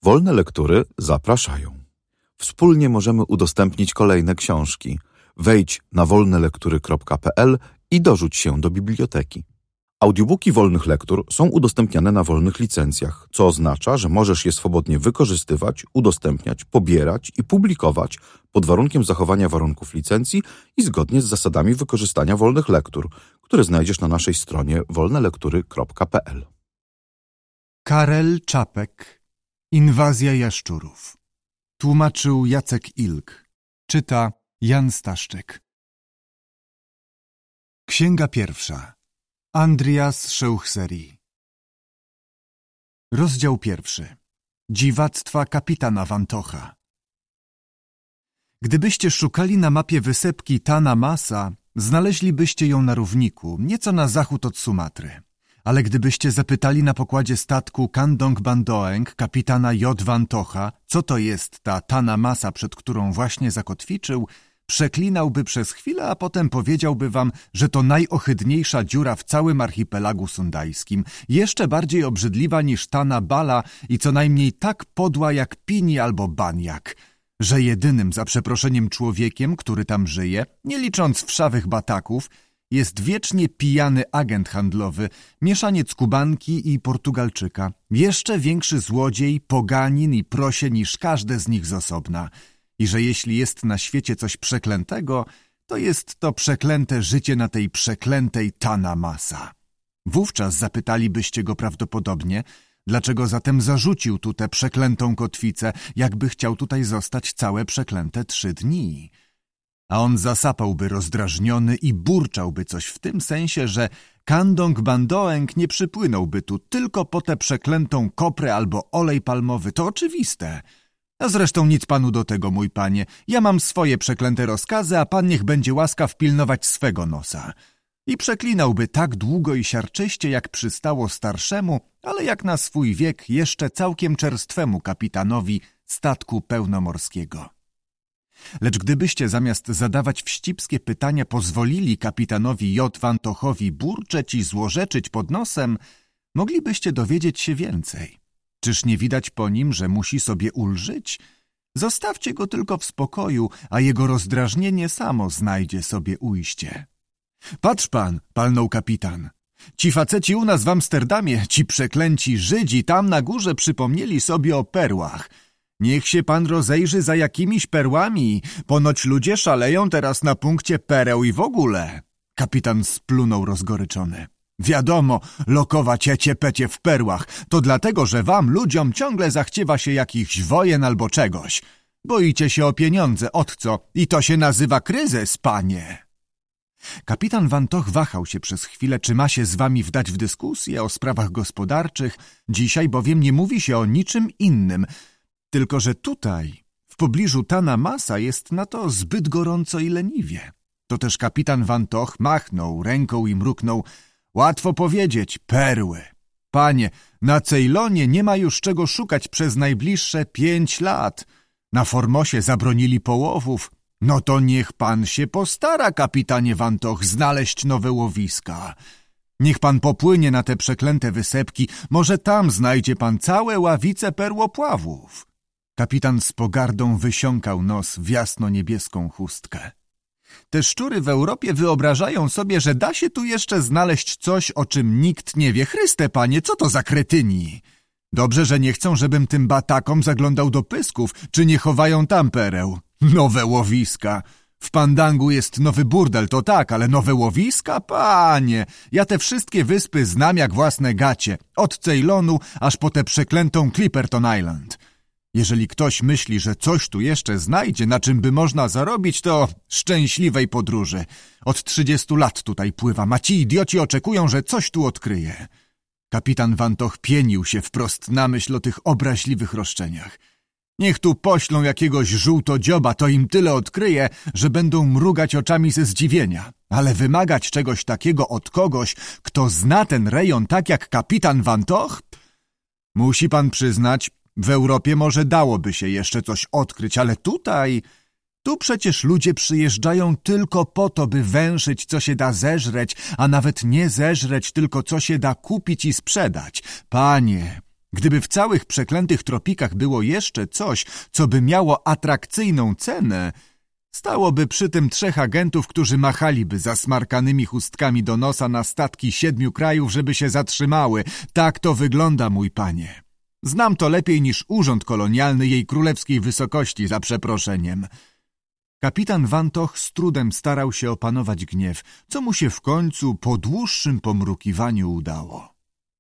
Wolne Lektury zapraszają. Wspólnie możemy udostępnić kolejne książki. Wejdź na wolnelektury.pl i dorzuć się do biblioteki. Audiobooki Wolnych Lektur są udostępniane na wolnych licencjach, co oznacza, że możesz je swobodnie wykorzystywać, udostępniać, pobierać i publikować pod warunkiem zachowania warunków licencji i zgodnie z zasadami wykorzystania wolnych lektur, które znajdziesz na naszej stronie wolnelektury.pl. Karel Czapek. Inwazja jaszczurów. Tłumaczył Jacek Ilk. Czyta Jan Staszczyk. Księga pierwsza. Andrias Szeuchseri. Rozdział pierwszy. Dziwactwa kapitana Vantocha. Gdybyście szukali na mapie wysepki Tana Masa, znaleźlibyście ją na równiku, nieco na zachód od Sumatry. Ale gdybyście zapytali na pokładzie statku Kandong Bandoeng kapitana J. Vantocha, co to jest ta Tana Masa, przed którą właśnie zakotwiczył, przeklinałby przez chwilę, a potem powiedziałby wam, że to najohydniejsza dziura w całym archipelagu sundajskim, jeszcze bardziej obrzydliwa niż Tana Bala i co najmniej tak podła jak Pini albo Baniak, że jedynym, za przeproszeniem, człowiekiem, który tam żyje, nie licząc wszawych bataków, jest wiecznie pijany agent handlowy, mieszaniec Kubanki i Portugalczyka, jeszcze większy złodziej, poganin i prosie niż każde z nich z osobna. I że jeśli jest na świecie coś przeklętego, to jest to przeklęte życie na tej przeklętej Tana Masa. Wówczas zapytalibyście go prawdopodobnie, dlaczego zatem zarzucił tu tę przeklętą kotwicę, jakby chciał tutaj zostać całe przeklęte 3 dni. A on zasapałby rozdrażniony i burczałby coś w tym sensie, że Kandong Bandoeng nie przypłynąłby tu tylko po tę przeklętą koprę albo olej palmowy, to oczywiste. A zresztą nic panu do tego, mój panie. Ja mam swoje przeklęte rozkazy, a pan niech będzie łaskaw pilnować swego nosa. I przeklinałby tak długo i siarczyście, jak przystało starszemu, ale jak na swój wiek jeszcze całkiem czerstwemu kapitanowi statku pełnomorskiego. Lecz gdybyście zamiast zadawać wścibskie pytania pozwolili kapitanowi J. Vantochowi burczeć i złorzeczyć pod nosem, moglibyście dowiedzieć się więcej. Czyż nie widać po nim, że musi sobie ulżyć? Zostawcie go tylko w spokoju, a jego rozdrażnienie samo znajdzie sobie ujście. Patrz pan, palnął kapitan. Ci faceci u nas w Amsterdamie, ci przeklęci Żydzi tam na górze przypomnieli sobie o perłach. Niech się pan rozejrzy za jakimiś perłami. Ponoć ludzie szaleją teraz na punkcie pereł i w ogóle. Kapitan splunął rozgoryczony. Wiadomo, lokować pecie w perłach. To dlatego, że wam, ludziom, ciągle zachciewa się jakichś wojen albo czegoś. Boicie się o pieniądze, od co? I to się nazywa kryzys, panie. Kapitan Vantoch wahał się przez chwilę, czy ma się z wami wdać w dyskusję o sprawach gospodarczych. Dzisiaj bowiem nie mówi się o niczym innym. Tylko że tutaj, w pobliżu Tana Masa, jest na to zbyt gorąco i leniwie. To też kapitan Vantoch machnął ręką i mruknął. Łatwo powiedzieć, perły. Panie, na Ceylonie nie ma już czego szukać przez najbliższe 5 lat. Na Formosie zabronili połowów. No to niech pan się postara, kapitanie Vantoch, znaleźć nowe łowiska. Niech pan popłynie na te przeklęte wysepki, może tam znajdzie pan całe ławice perłopławów. Kapitan z pogardą wysiąkał nos w jasno-niebieską chustkę. Te szczury w Europie wyobrażają sobie, że da się tu jeszcze znaleźć coś, o czym nikt nie wie. Chryste, panie, co to za kretyni? Dobrze, że nie chcą, żebym tym batakom zaglądał do pysków, czy nie chowają tam pereł. Nowe łowiska. W Pandangu jest nowy burdel, to tak, ale nowe łowiska? Panie, ja te wszystkie wyspy znam jak własne gacie. Od Ceylonu aż po tę przeklętą Clipperton Island. Jeżeli ktoś myśli, że coś tu jeszcze znajdzie, na czym by można zarobić, to szczęśliwej podróży. Od 30 lat tutaj pływam, a ci idioci oczekują, że coś tu odkryje. Kapitan Vantoch pienił się wprost na myśl o tych obraźliwych roszczeniach. Niech tu poślą jakiegoś żółtodzioba, to im tyle odkryje, że będą mrugać oczami ze zdziwienia. Ale wymagać czegoś takiego od kogoś, kto zna ten rejon tak jak kapitan Vantoch? Musi pan przyznać, w Europie może dałoby się jeszcze coś odkryć, ale tutaj... Tu przecież ludzie przyjeżdżają tylko po to, by węszyć, co się da zeżreć, a nawet nie zeżreć, tylko co się da kupić i sprzedać. Panie, Gdyby w całych przeklętych tropikach było jeszcze coś, co by miało atrakcyjną cenę, stałoby przy tym 3 agentów, którzy machaliby zasmarkanymi chustkami do nosa na statki 7 krajów, żeby się zatrzymały. Tak to wygląda, mój panie. Znam to lepiej niż urząd kolonialny jej królewskiej wysokości, za przeproszeniem. Kapitan Van Toch z trudem starał się opanować gniew, co mu się w końcu po dłuższym pomrukiwaniu udało.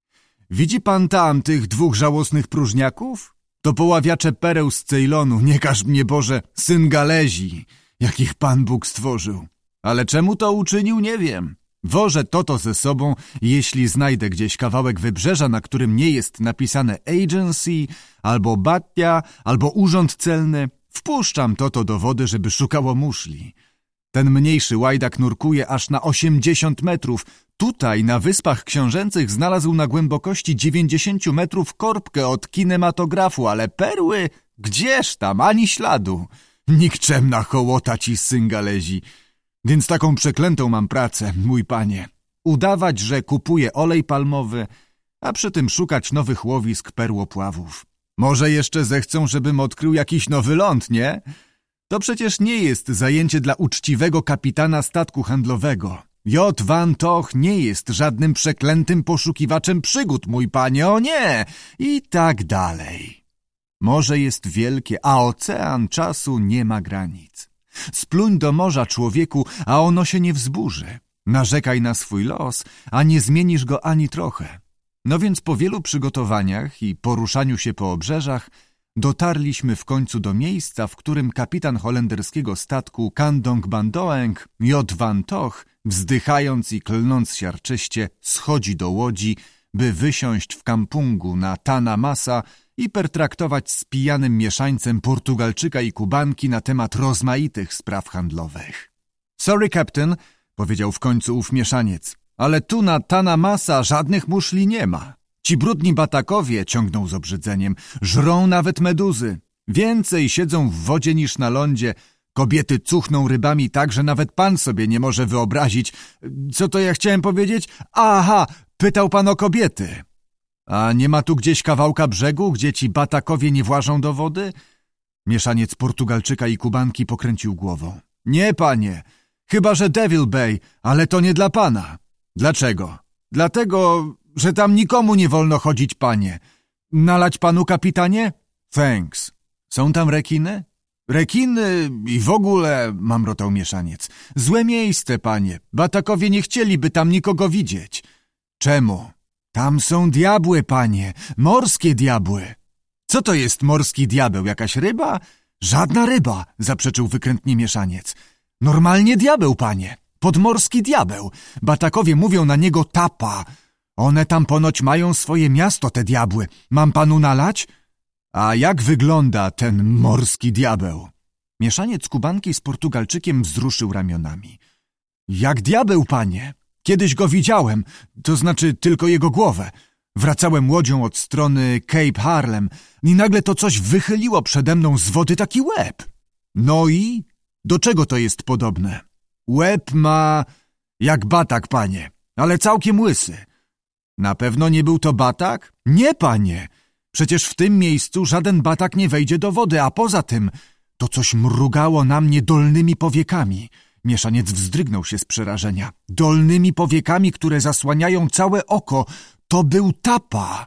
Widzi pan tam tych 2 żałosnych próżniaków? To poławiacze pereł z Ceylonu, nie każ mnie Boże, Syngalezi, jakich Pan Bóg stworzył. Ale czemu to uczynił, nie wiem. Wożę to ze sobą, jeśli znajdę gdzieś kawałek wybrzeża, na którym nie jest napisane agency, albo Battia, albo urząd celny. Wpuszczam to do wody, żeby szukało muszli. Ten mniejszy łajdak nurkuje aż na 80 metrów. Tutaj, na Wyspach Książęcych, znalazł na głębokości 90 metrów korbkę od kinematografu, ale perły? Gdzież tam, ani śladu. Nikczemna hołota ci Syngalezi. Więc taką przeklętą mam pracę, mój panie. Udawać, że kupuję olej palmowy, a przy tym szukać nowych łowisk perłopławów. Może jeszcze zechcą, żebym odkrył jakiś nowy ląd, nie? To przecież nie jest zajęcie dla uczciwego kapitana statku handlowego. J. Van Toch nie jest żadnym przeklętym poszukiwaczem przygód, mój panie, o nie! I tak dalej. Morze jest wielkie, a ocean czasu nie ma granic. Spluń do morza, człowieku, a ono się nie wzburzy. Narzekaj na swój los, a nie zmienisz go ani trochę. No więc po wielu przygotowaniach i poruszaniu się po obrzeżach dotarliśmy w końcu do miejsca, w którym kapitan holenderskiego statku Kandong Bandoeng, J. Van Toch, wzdychając i klnąc siarczyście, schodzi do łodzi, by wysiąść w kampungu na Tana Masa i pertraktować z pijanym mieszańcem Portugalczyka i Kubanki na temat rozmaitych spraw handlowych. Sorry, captain, powiedział w końcu ów mieszaniec, ale tu na Tana Masa żadnych muszli nie ma. Ci brudni batakowie, ciągnął z obrzydzeniem, żrą nawet meduzy. Więcej siedzą w wodzie niż na lądzie. Kobiety cuchną rybami tak, że nawet pan sobie nie może wyobrazić. Co to ja chciałem powiedzieć? Aha, pytał pan o kobiety. A nie ma tu gdzieś kawałka brzegu, gdzie ci batakowie nie włażą do wody? Mieszaniec Portugalczyka i Kubanki pokręcił głową. Nie, panie, chyba że Devil Bay, ale to nie dla pana. Dlaczego? Dlatego, że tam nikomu nie wolno chodzić, panie. Nalać panu, kapitanie? Thanks. Są tam rekiny? Rekiny i w ogóle, mamrotał mieszaniec. Złe miejsce, panie. Batakowie nie chcieliby tam nikogo widzieć. Czemu? Tam są diabły, panie. Morskie diabły. Co to jest morski diabeł? Jakaś ryba? Żadna ryba, zaprzeczył wykrętnie mieszaniec. Normalnie diabeł, panie. Podmorski diabeł. Batakowie mówią na niego tapa. One tam ponoć mają swoje miasto, te diabły. Mam panu nalać? A jak wygląda ten morski diabeł? Mieszaniec Kubanki z Portugalczykiem wzruszył ramionami. Jak diabeł, panie. Kiedyś go widziałem, to znaczy tylko jego głowę. Wracałem łodzią od strony Cape Harlem i nagle to coś wychyliło przede mną z wody taki łeb. No i? Do czego to jest podobne? Łeb ma jak batak, panie, ale całkiem łysy. Na pewno nie był to batak? Nie, panie. Przecież w tym miejscu żaden batak nie wejdzie do wody, a poza tym to coś mrugało na mnie dolnymi powiekami. Mieszaniec wzdrygnął się z przerażenia. Dolnymi powiekami, które zasłaniają całe oko. To był tapa.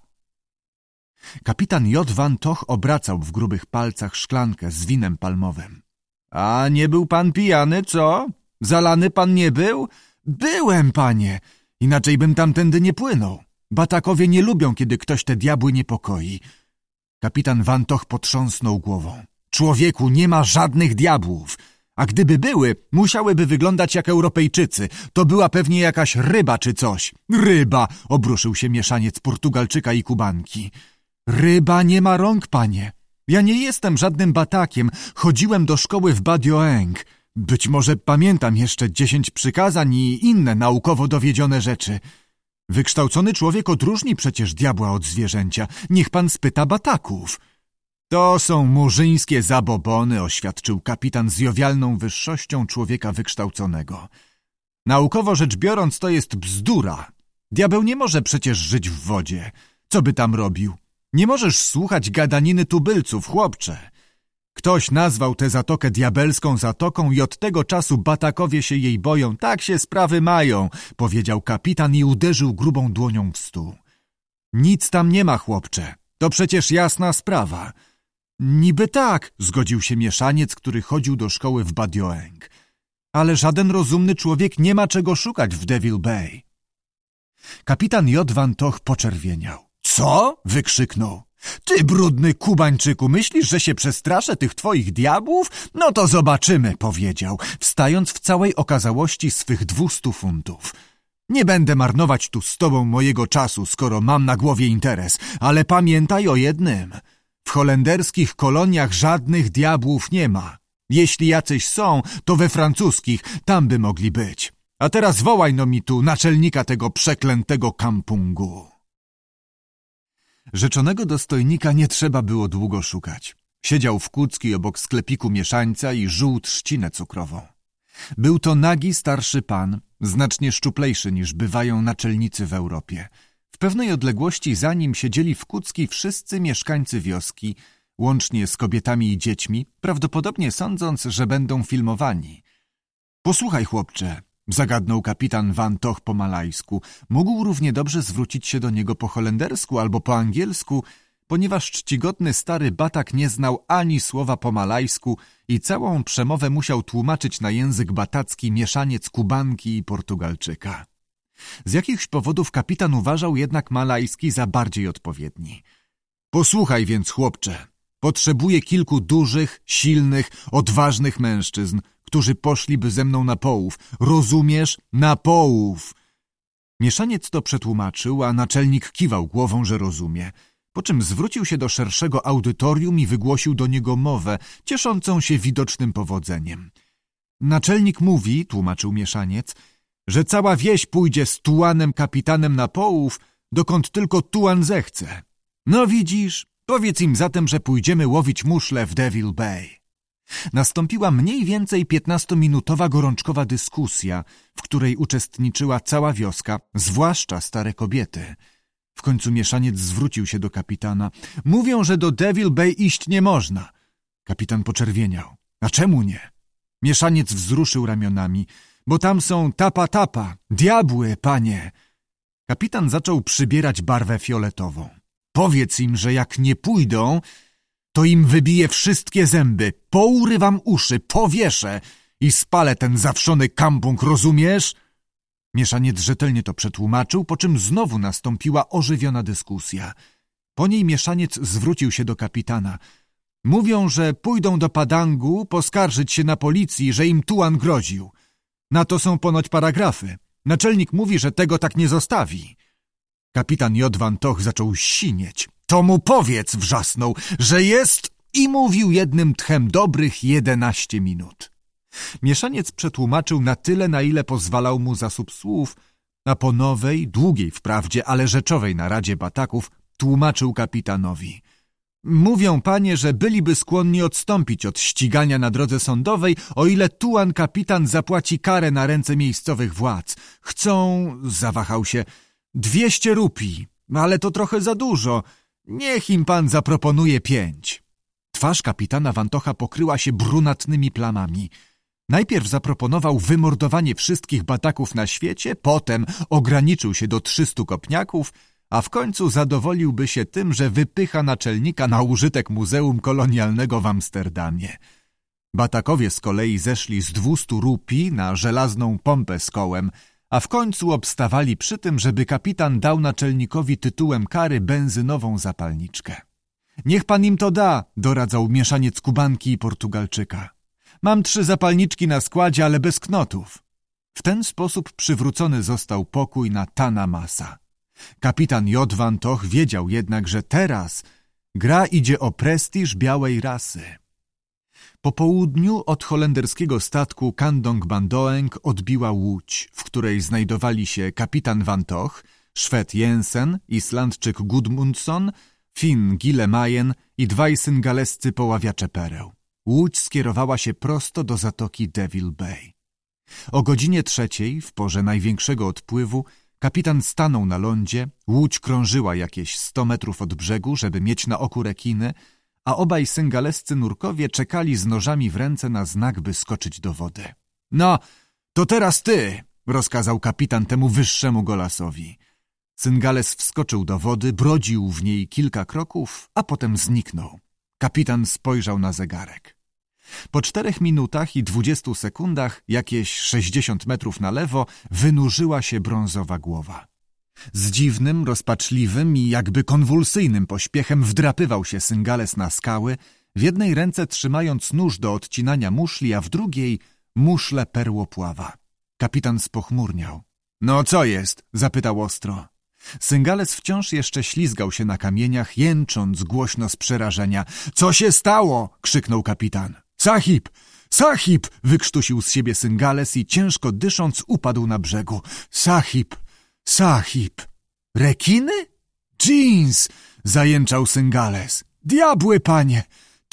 Kapitan J. Van Toch obracał w grubych palcach szklankę z winem palmowym. A nie był pan pijany, co? Zalany pan nie był? Byłem, panie. Inaczej bym tamtędy nie płynął. Batakowie nie lubią, kiedy ktoś te diabły niepokoi. Kapitan Van Toch potrząsnął głową. Człowieku, nie ma żadnych diabłów. A gdyby były, musiałyby wyglądać jak Europejczycy. To była pewnie jakaś ryba czy coś. Ryba! Obruszył się mieszaniec Portugalczyka i Kubanki. Ryba nie ma rąk, panie. Ja nie jestem żadnym batakiem. Chodziłem do szkoły w Badioeng. Być może pamiętam jeszcze 10 przykazań i inne naukowo dowiedzione rzeczy. Wykształcony człowiek odróżni przecież diabła od zwierzęcia. Niech pan spyta bataków. To są murzyńskie zabobony, oświadczył kapitan z jowialną wyższością człowieka wykształconego. Naukowo rzecz biorąc, to jest bzdura. Diabeł nie może przecież żyć w wodzie. Co by tam robił? Nie możesz słuchać gadaniny tubylców, chłopcze. Ktoś nazwał tę zatokę diabelską zatoką i od tego czasu Batakowie się jej boją. Tak się sprawy mają, powiedział kapitan i uderzył grubą dłonią w stół. Nic tam nie ma, chłopcze. To przecież jasna sprawa. Niby tak, zgodził się mieszaniec, który chodził do szkoły w Badioeng. Ale żaden rozumny człowiek nie ma czego szukać w Devil Bay. Kapitan J. Van Toch poczerwieniał. Co? Wykrzyknął. Ty, brudny Kubańczyku, myślisz, że się przestraszę tych twoich diabłów? No to zobaczymy, powiedział, wstając w całej okazałości swych 200 funtów. Nie będę marnować tu z tobą mojego czasu, skoro mam na głowie interes, ale pamiętaj o jednym. W holenderskich koloniach żadnych diabłów nie ma. Jeśli jacyś są, to we francuskich, tam by mogli być. A teraz wołaj no mi tu naczelnika tego przeklętego kampungu. Rzeczonego dostojnika nie trzeba było długo szukać. Siedział w kucki obok sklepiku mieszańca i żuł trzcinę cukrową. Był to nagi starszy pan, znacznie szczuplejszy niż bywają naczelnicy w Europie. W pewnej odległości za nim siedzieli w kucki wszyscy mieszkańcy wioski, łącznie z kobietami i dziećmi, prawdopodobnie sądząc, że będą filmowani. Posłuchaj, chłopcze, zagadnął kapitan Van Toch po malajsku. Mógł równie dobrze zwrócić się do niego po holendersku albo po angielsku, ponieważ czcigodny stary Batak nie znał ani słowa po malajsku i całą przemowę musiał tłumaczyć na język batacki mieszaniec Kubanki i Portugalczyka. Z jakichś powodów kapitan uważał jednak malajski za bardziej odpowiedni. Posłuchaj więc, chłopcze, potrzebuję kilku dużych, silnych, odważnych mężczyzn, którzy poszliby ze mną na połów. Rozumiesz? Na połów! Mieszaniec to przetłumaczył, a naczelnik kiwał głową, że rozumie. Po czym zwrócił się do szerszego audytorium i wygłosił do niego mowę, cieszącą się widocznym powodzeniem. Naczelnik mówi, tłumaczył mieszaniec, że cała wieś pójdzie z tułanem kapitanem na połów, dokąd tylko tułan zechce. No widzisz, powiedz im zatem, że pójdziemy łowić muszle w Devil Bay. Nastąpiła mniej więcej 15-minutowa gorączkowa dyskusja, w której uczestniczyła cała wioska, zwłaszcza stare kobiety. W końcu mieszaniec zwrócił się do kapitana. Mówią, że do Devil Bay iść nie można. Kapitan poczerwieniał. A czemu nie? Mieszaniec wzruszył ramionami. Bo tam są tapa, diabły, panie. Kapitan zaczął przybierać barwę fioletową. Powiedz im, że jak nie pójdą, to im wybiję wszystkie zęby, pourywam uszy, powieszę i spalę ten zawszony kampung, rozumiesz? Mieszaniec rzetelnie to przetłumaczył, po czym znowu nastąpiła ożywiona dyskusja. Po niej mieszaniec zwrócił się do kapitana. Mówią, że pójdą do Padangu poskarżyć się na policji, że im tułan groził. Na to są ponoć paragrafy. Naczelnik mówi, że tego tak nie zostawi. Kapitan J. Van Toch zaczął sinieć. To mu powiedz, wrzasnął, że jest i mówił jednym tchem dobrych 11 minut. Mieszaniec przetłumaczył na tyle, na ile pozwalał mu zasób słów, a po nowej, długiej wprawdzie, ale rzeczowej naradzie Bataków tłumaczył kapitanowi. Mówią, panie, że byliby skłonni odstąpić od ścigania na drodze sądowej, o ile tułan kapitan zapłaci karę na ręce miejscowych władz. Chcą, zawahał się, 200 rupii, ale to trochę za dużo. Niech im pan zaproponuje 5. Twarz kapitana Van Tocha pokryła się brunatnymi plamami. Najpierw zaproponował wymordowanie wszystkich Bataków na świecie, potem ograniczył się do 300 kopniaków, a w końcu zadowoliłby się tym, że wypycha naczelnika na użytek Muzeum Kolonialnego w Amsterdamie. Batakowie z kolei zeszli z 200 rupii na żelazną pompę z kołem, a w końcu obstawali przy tym, żeby kapitan dał naczelnikowi tytułem kary benzynową zapalniczkę. Niech pan im to da, doradzał mieszaniec Kubanki i Portugalczyka. Mam 3 zapalniczki na składzie, ale bez knotów. W ten sposób przywrócony został pokój na Tana Masa. Kapitan J. Van Toch wiedział jednak, że teraz gra idzie o prestiż białej rasy. Po południu od holenderskiego statku Kandong Bandoeng odbiła łódź, w której znajdowali się kapitan Van Toch, Szwed Jensen, Islandczyk Gudmundsson, Finn Gillemajen i 2 syngalescy poławiacze pereł. Łódź skierowała się prosto do zatoki Devil Bay. O godzinie 3, w porze największego odpływu, Kapitan stanął na lądzie, łódź krążyła jakieś 100 metrów od brzegu, żeby mieć na oku rekiny, a obaj syngalescy nurkowie czekali z nożami w ręce na znak, by skoczyć do wody. No, to teraz ty, rozkazał kapitan temu wyższemu golasowi. Syngales wskoczył do wody, brodził w niej kilka kroków, a potem zniknął. Kapitan spojrzał na zegarek. Po 4 minutach i 20 sekundach, jakieś 60 metrów na lewo, wynurzyła się brązowa głowa. Z dziwnym, rozpaczliwym i jakby konwulsyjnym pośpiechem wdrapywał się Syngales na skały, w jednej ręce trzymając nóż do odcinania muszli, a w drugiej muszlę perłopława. Kapitan spochmurniał. No co jest? Zapytał ostro. Syngales wciąż jeszcze ślizgał się na kamieniach, jęcząc głośno z przerażenia. Co się stało? Krzyknął kapitan. Sahib! Sahib! Wykrztusił z siebie Syngales i ciężko dysząc upadł na brzegu. Sahib! Sahib! Rekiny? Jeans! Zajęczał Syngales. Diabły, panie!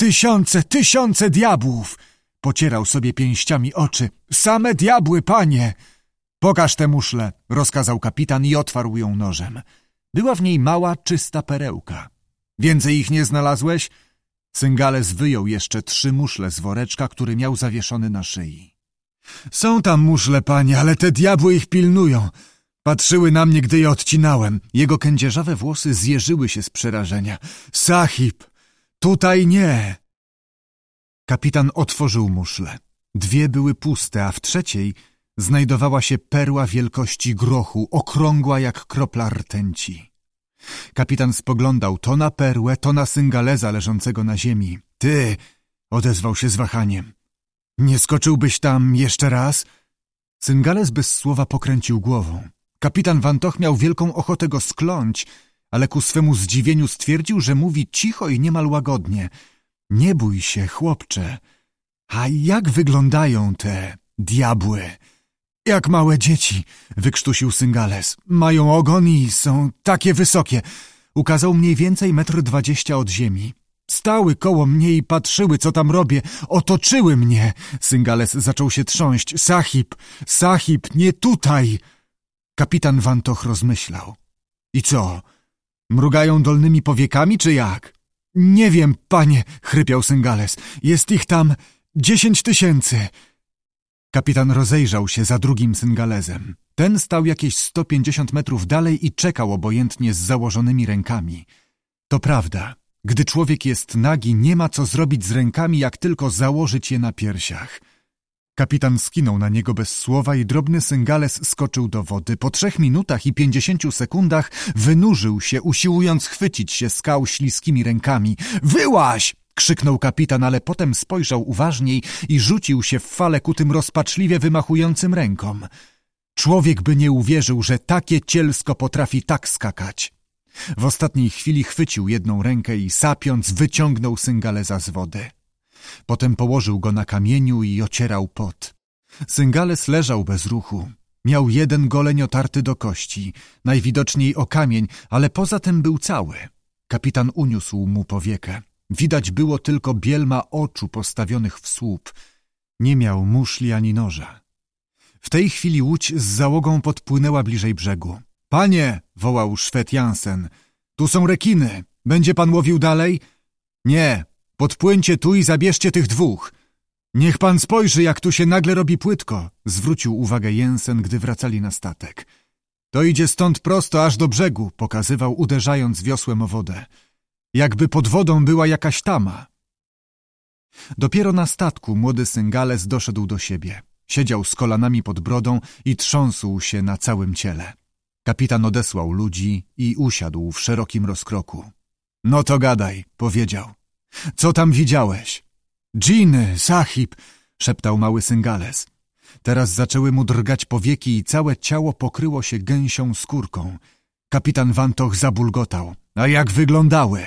Tysiące diabłów! Pocierał sobie pięściami oczy. Same diabły, panie! Pokaż tę muszlę, rozkazał kapitan i otwarł ją nożem. Była w niej mała, czysta perełka. Więcej ich nie znalazłeś? Syngales wyjął jeszcze 3 muszle z woreczka, który miał zawieszony na szyi. Są tam muszle, panie, ale te diabły ich pilnują. Patrzyły na mnie, gdy je odcinałem. Jego kędzierzawe włosy zjeżyły się z przerażenia. Sahib, tutaj nie. Kapitan otworzył muszlę. 2 były puste, a w trzeciej znajdowała się perła wielkości grochu, okrągła jak kropla rtęci. Kapitan spoglądał to na perłę, to na Syngalesa leżącego na ziemi. Ty, odezwał się z wahaniem. Nie skoczyłbyś tam jeszcze raz? Syngales bez słowa pokręcił głową. Kapitan Vantoch miał wielką ochotę go skląć, ale ku swemu zdziwieniu stwierdził, że mówi cicho i niemal łagodnie. Nie bój się, chłopcze. A jak wyglądają te diabły? Jak małe dzieci, wykrztusił Syngales. Mają ogon i są takie wysokie. Ukazał mniej więcej 1,20 m od ziemi. Stały koło mnie i patrzyły, co tam robię. Otoczyły mnie. Syngales zaczął się trząść. Sahib, nie tutaj. Kapitan Vantoch rozmyślał. I co? Mrugają dolnymi powiekami, czy jak? Nie wiem, panie, chrypiał Syngales. Jest ich tam 10 000. Kapitan rozejrzał się za drugim Syngalesem. Ten stał jakieś 150 metrów dalej i czekał obojętnie z założonymi rękami. To prawda, gdy człowiek jest nagi, nie ma co zrobić z rękami, jak tylko założyć je na piersiach. Kapitan skinął na niego bez słowa i drobny Syngales skoczył do wody. Po 3 minutach i 50 sekundach wynurzył się, usiłując chwycić się skał śliskimi rękami. Wyłaź! Krzyknął kapitan, ale potem spojrzał uważniej i rzucił się w falę ku tym rozpaczliwie wymachującym rękom. Człowiek by nie uwierzył, że takie cielsko potrafi tak skakać. W ostatniej chwili chwycił jedną rękę i sapiąc wyciągnął Syngalesa z wody. Potem położył go na kamieniu i ocierał pot. Syngales leżał bez ruchu. Miał 1 goleń otarty do kości, najwidoczniej o kamień, ale poza tym był cały. Kapitan uniósł mu powiekę. Widać było tylko bielma oczu postawionych w słup. Nie miał muszli ani noża. W tej chwili łódź z załogą podpłynęła bliżej brzegu. Panie, wołał Szwed Jansen, tu są rekiny. Będzie pan łowił dalej? Nie, podpłyńcie tu i zabierzcie tych 2. Niech pan spojrzy, jak tu się nagle robi płytko, zwrócił uwagę Jensen, gdy wracali na statek. To idzie stąd prosto aż do brzegu, pokazywał, uderzając wiosłem o wodę. Jakby pod wodą była jakaś tama. Dopiero na statku młody Syngales doszedł do siebie. Siedział z kolanami pod brodą i trząsł się na całym ciele. Kapitan odesłał ludzi i usiadł w szerokim rozkroku. No to gadaj, powiedział. Co tam widziałeś? Dżiny, Sahib, szeptał mały Syngales. Teraz zaczęły mu drgać powieki i całe ciało pokryło się gęsią skórką. Kapitan Vantoch zabulgotał. A jak wyglądały?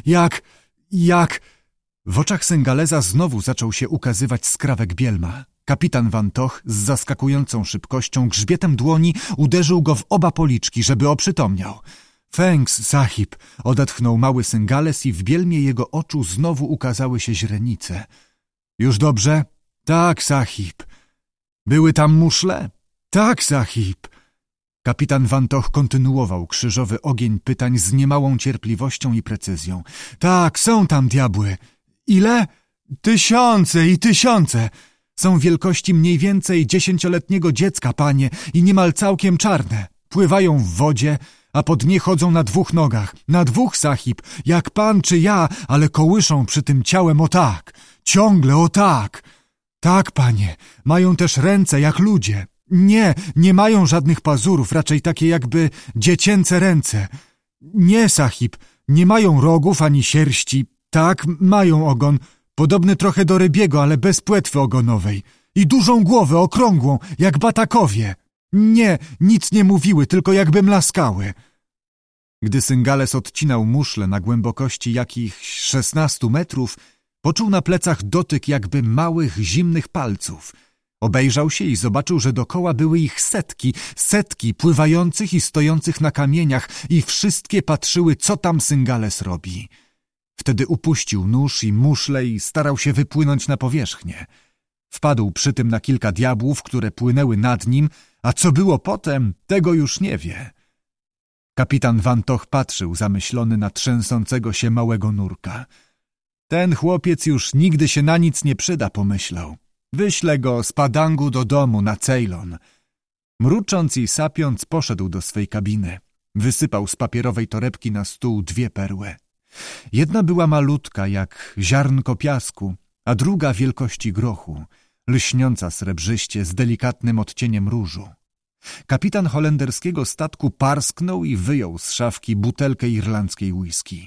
Jak... W oczach Syngalesa znowu zaczął się ukazywać skrawek bielma. Kapitan Vantoch z zaskakującą szybkością grzbietem dłoni uderzył go w oba policzki, żeby oprzytomniał. Thanks, Sahib, odetchnął mały Syngales i w bielmie jego oczu znowu ukazały się źrenice. Już dobrze? Tak, Sahib. Były tam muszle? Tak, Sahib. Kapitan Van Toch kontynuował krzyżowy ogień pytań z niemałą cierpliwością i precyzją. Tak, są tam diabły. Ile? 1000 i 1000. Są wielkości mniej więcej 10-letniego dziecka, panie, i niemal całkiem czarne. Pływają w wodzie, a po dnie chodzą na 2 nogach. Na 2, sahib, jak pan czy ja, ale kołyszą przy tym ciałem o tak. Ciągle o tak. Tak, panie, mają też ręce jak ludzie. Nie mają żadnych pazurów, raczej takie jakby dziecięce ręce. Nie, sahib, nie mają rogów ani sierści. Tak, mają ogon, podobny trochę do rybiego, ale bez płetwy ogonowej. I dużą głowę, okrągłą, jak batakowie. Nie, nic nie mówiły, tylko jakby mlaskały. Gdy Syngales odcinał muszle na głębokości jakichś 16 metrów, poczuł na plecach dotyk jakby małych, zimnych palców. Obejrzał się i zobaczył, że dokoła były ich setki pływających i stojących na kamieniach i wszystkie patrzyły, co tam Syngales robi. Wtedy upuścił nóż i muszle i starał się wypłynąć na powierzchnię. Wpadł przy tym na kilka diabłów, które płynęły nad nim, a co było potem, tego już nie wie. Kapitan Van Toch patrzył zamyślony na trzęsącego się małego nurka. Ten chłopiec już nigdy się na nic nie przyda, pomyślał. Wyślę go z Padangu do domu na Ceylon. Mrucząc i sapiąc poszedł do swej kabiny. Wysypał z papierowej torebki na stół 2 perły. Jedna była malutka jak ziarnko piasku, a druga wielkości grochu, lśniąca srebrzyście z delikatnym odcieniem różu. Kapitan holenderskiego statku parsknął i wyjął z szafki butelkę irlandzkiej whisky.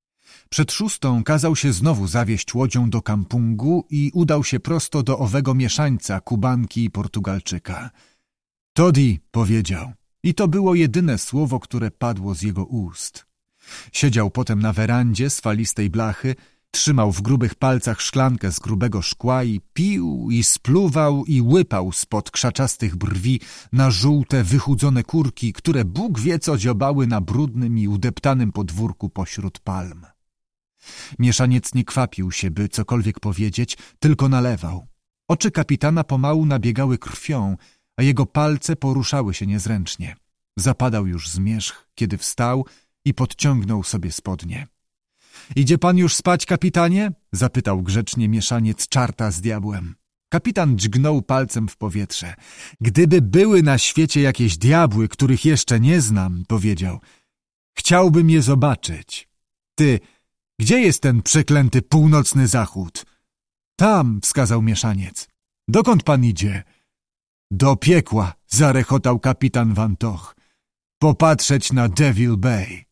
Przed 6 kazał się znowu zawieźć łodzią do Kampungu i udał się prosto do owego mieszańca, Kubanki i Portugalczyka. Toddy, powiedział. I to było jedyne słowo, które padło z jego ust. Siedział potem na werandzie z falistej blachy, trzymał w grubych palcach szklankę z grubego szkła i pił i spluwał i łypał spod krzaczastych brwi na żółte, wychudzone kurki, które Bóg wie co dziobały na brudnym i udeptanym podwórku pośród palm. Mieszaniec nie kwapił się, by cokolwiek powiedzieć, tylko nalewał. Oczy kapitana pomału nabiegały krwią, a jego palce poruszały się niezręcznie. Zapadał już zmierzch, kiedy wstał i podciągnął sobie spodnie. — Idzie pan już spać, kapitanie? — zapytał grzecznie mieszaniec czarta z diabłem. Kapitan dźgnął palcem w powietrze. — Gdyby były na świecie jakieś diabły, których jeszcze nie znam — powiedział — chciałbym je zobaczyć. Ty, gdzie jest ten przeklęty północny zachód? — Tam — wskazał mieszaniec. — Dokąd pan idzie? — Do piekła — zarechotał kapitan Van Toch. — Popatrzeć na Devil Bay.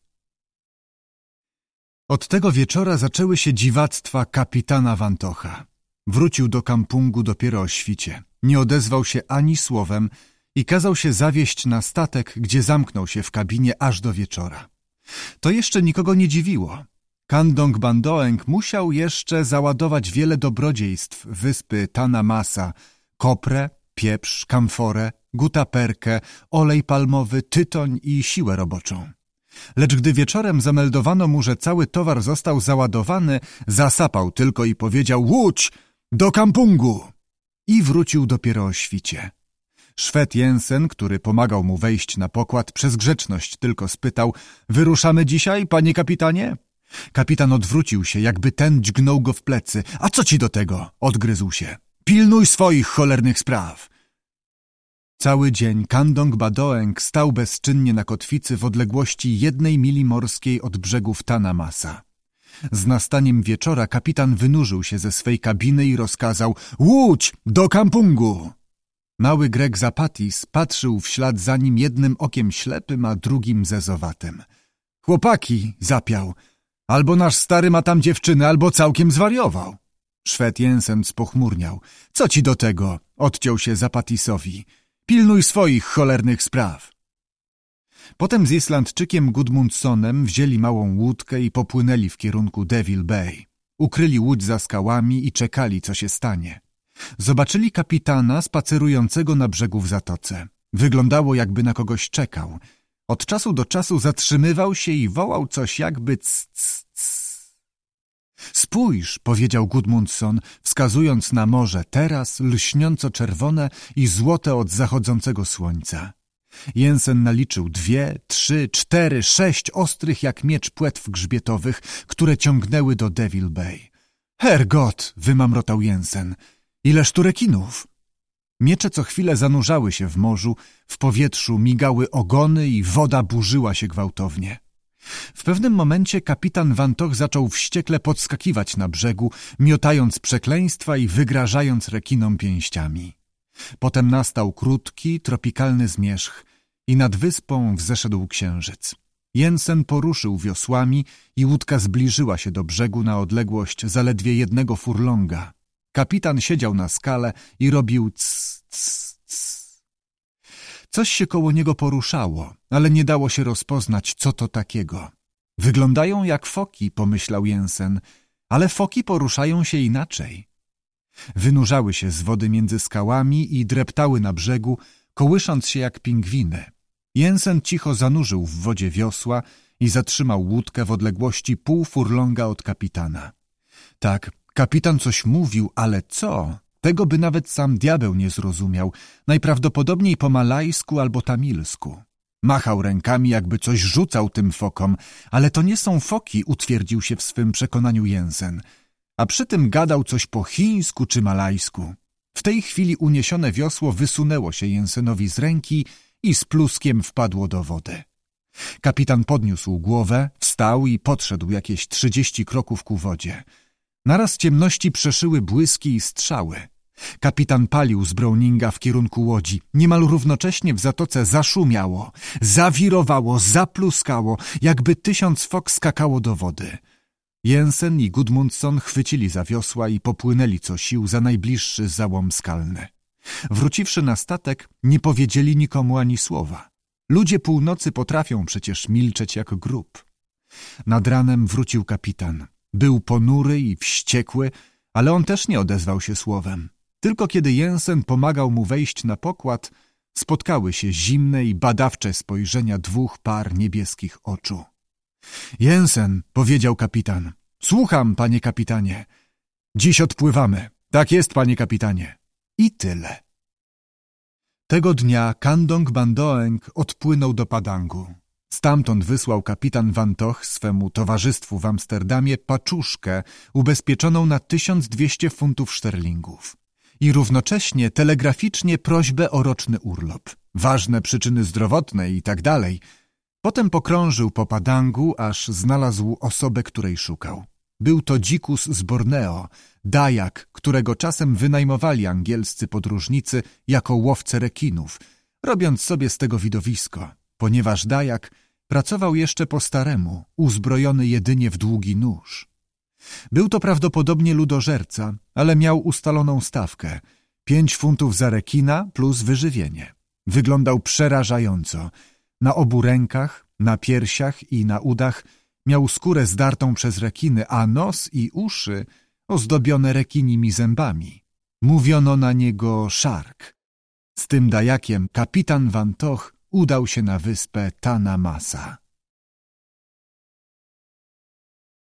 Od tego wieczora zaczęły się dziwactwa kapitana Van Tocha. Wrócił do Kampungu dopiero o świcie. Nie odezwał się ani słowem i kazał się zawieźć na statek, gdzie zamknął się w kabinie aż do wieczora. To jeszcze nikogo nie dziwiło. Kandong Bandoeng musiał jeszcze załadować wiele dobrodziejstw wyspy Tana Masa: koprę, pieprz, kamforę, gutaperkę, olej palmowy, tytoń i siłę roboczą. Lecz gdy wieczorem zameldowano mu, że cały towar został załadowany, zasapał tylko i powiedział: łódź! Do Kampungu! I wrócił dopiero o świcie. Szwed Jensen, który pomagał mu wejść na pokład, przez grzeczność tylko spytał: wyruszamy dzisiaj, panie kapitanie? Kapitan odwrócił się, jakby ten dźgnął go w plecy. A co ci do tego? Odgryzł się. Pilnuj swoich cholernych spraw. Cały dzień Kandong Bandoeng stał bezczynnie na kotwicy w odległości 1 mili morskiej od brzegów Tana Masa. Z nastaniem wieczora kapitan wynurzył się ze swej kabiny i rozkazał: łódź! Do Kampungu! Mały Grek Zapatis patrzył w ślad za nim jednym okiem ślepym, a drugim zezowatym. Chłopaki! Zapiał. Albo nasz stary ma tam dziewczynę, albo całkiem zwariował. Szwed Jensen spochmurniał. Co ci do tego? Odciął się Zapatisowi. Pilnuj swoich cholernych spraw. Potem z Islandczykiem Gudmundsonem wzięli małą łódkę i popłynęli w kierunku Devil Bay. Ukryli łódź za skałami i czekali, co się stanie. Zobaczyli kapitana spacerującego na brzegu w zatoce. Wyglądało, jakby na kogoś czekał. Od czasu do czasu zatrzymywał się i wołał coś jakby c. Spójrz, powiedział Gudmundsson, wskazując na morze, teraz lśniąco czerwone i złote od zachodzącego słońca. Jensen naliczył 2, 3, 4, 6 ostrych jak miecz płetw grzbietowych, które ciągnęły do Devil Bay. Hergot! Wymamrotał Jensen. Ileż tu rekinów? Miecze co chwilę zanurzały się w morzu, w powietrzu migały ogony i woda burzyła się gwałtownie. W pewnym momencie kapitan Van Toch zaczął wściekle podskakiwać na brzegu, miotając przekleństwa i wygrażając rekinom pięściami. Potem nastał krótki, tropikalny zmierzch i nad wyspą wzeszedł księżyc. Jensen poruszył wiosłami i łódka zbliżyła się do brzegu na odległość zaledwie 1 furlonga. Kapitan siedział na skale i robił cs, cs, cs. Coś się koło niego poruszało, ale nie dało się rozpoznać, co to takiego. Wyglądają jak foki, pomyślał Jensen, ale foki poruszają się inaczej. Wynurzały się z wody między skałami i dreptały na brzegu, kołysząc się jak pingwiny. Jensen cicho zanurzył w wodzie wiosła i zatrzymał łódkę w odległości pół furlonga od kapitana. Tak, kapitan coś mówił, ale co? Tego by nawet sam diabeł nie zrozumiał, najprawdopodobniej po malajsku albo tamilsku. Machał rękami, jakby coś rzucał tym fokom, ale to nie są foki, utwierdził się w swym przekonaniu Jensen. A przy tym gadał coś po chińsku czy malajsku. W tej chwili uniesione wiosło wysunęło się Jensenowi z ręki i z pluskiem wpadło do wody. Kapitan podniósł głowę, wstał i podszedł jakieś 30 kroków ku wodzie. Naraz ciemności przeszyły błyski i strzały. Kapitan palił z Browninga w kierunku łodzi. Niemal równocześnie w zatoce zaszumiało, zawirowało, zapluskało, jakby 1000 fok skakało do wody. Jensen i Gudmundsson chwycili za wiosła i popłynęli co sił za najbliższy załom skalny. Wróciwszy na statek, nie powiedzieli nikomu ani słowa. Ludzie północy potrafią przecież milczeć jak grób. Nad ranem wrócił kapitan. Był ponury i wściekły, ale on też nie odezwał się słowem. Tylko kiedy Jensen pomagał mu wejść na pokład, spotkały się zimne i badawcze spojrzenia 2 par niebieskich oczu. Jensen, powiedział kapitan. Słucham, panie kapitanie. Dziś odpływamy. Tak jest, panie kapitanie. I tyle. Tego dnia Kandong Bandoeng odpłynął do Padangu. Stamtąd wysłał kapitan Van Toch swemu towarzystwu w Amsterdamie paczuszkę ubezpieczoną na 1200 funtów szterlingów. I równocześnie telegraficznie prośbę o roczny urlop. Ważne przyczyny zdrowotne i tak dalej. Potem pokrążył po Padangu, aż znalazł osobę, której szukał. Był to dzikus z Borneo, dajak, którego czasem wynajmowali angielscy podróżnicy jako łowcę rekinów, robiąc sobie z tego widowisko, ponieważ dajak pracował jeszcze po staremu, uzbrojony jedynie w długi nóż. Był to prawdopodobnie ludożerca, ale miał ustaloną stawkę, 5 funtów za rekina plus wyżywienie. Wyglądał przerażająco. Na obu rękach, na piersiach i na udach miał skórę zdartą przez rekiny, a nos i uszy ozdobione rekinimi zębami. Mówiono na niego Shark. Z tym dajakiem kapitan Van Toch udał się na wyspę Tana Masa.